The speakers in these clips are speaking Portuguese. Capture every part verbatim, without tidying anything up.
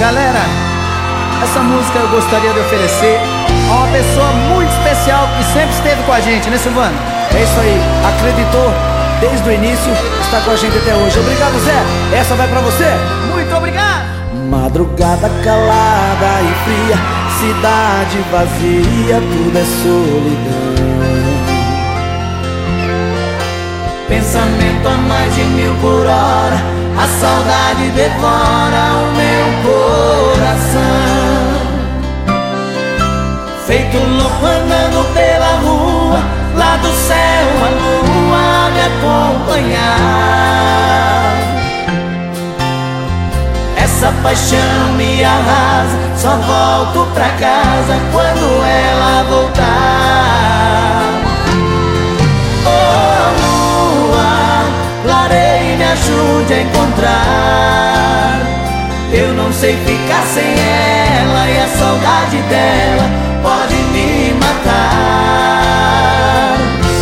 Galera, essa música eu gostaria de oferecer a uma pessoa muito especial que sempre esteve com a gente, né, Silvano? É isso aí, acreditou desde o início, está com a gente até hoje. Obrigado, Zé, essa vai pra você. Muito obrigado. Madrugada calada e fria, cidade vazia, tudo é solidão. Pensamento a mais de mil por hora, a saudade devora o meu coração. Feito louco andando pela rua, lá do céu a lua me acompanhar. Essa paixão me arrasa, só volto pra casa quando ela voltar. Oh lua, clareie, me ajude a encontrar. Eu não sei ficar sem ela e a saudade dela pode me matar.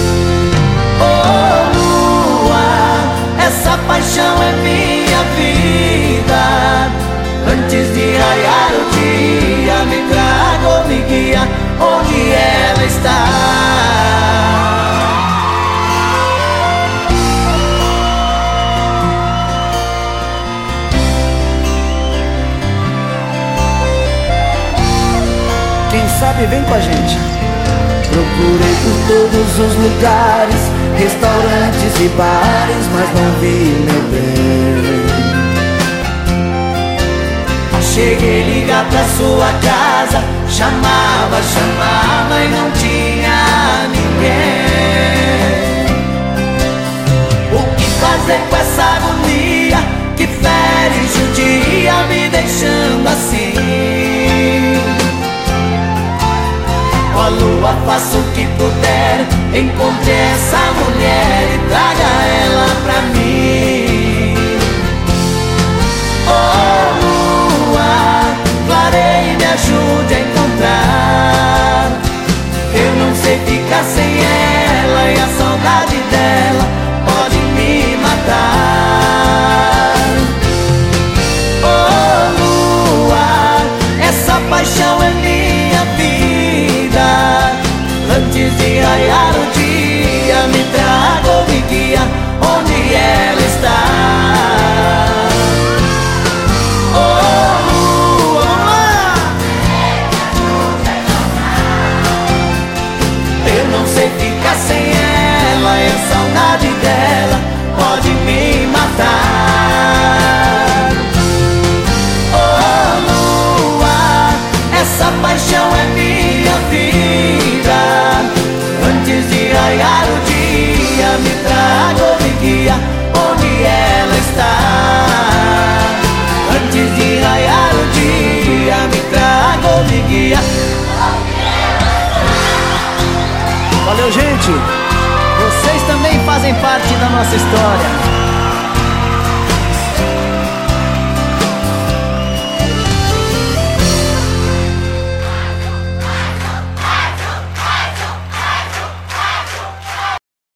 Oh lua, essa paixão é minha vida. Antes de raiar o dia, me traga ou me guia onde ela está. Quem sabe vem com a gente. Procurei por todos os lugares, restaurantes e bares, mas não vi meu bem. Cheguei ligar pra sua casa, chamava, chamava e não tinha ninguém. O que fazer com essa agonia que fere e judia, me deixando assim? Ó lua, faça o que puder, encontre essa mulher e traga ela pra mim. Oh lua, clareie, me ajude a encontrar. Eu não sei ficar sem ela e a saudade dela pode me matar. Oh lua, essa paixão é minha vida. Antes de raiar o dia, me traga ou me guia onde ela está. Oh lua, eu não sei ficar sem ela e a saudade dela pode me matar. Oh lua, essa paixão é minha vida. Antes de raiar o dia, me traga ou me guia onde ela está. Antes de raiar o dia, me traga ou me guia. Valeu, gente! Vocês também fazem parte da nossa história.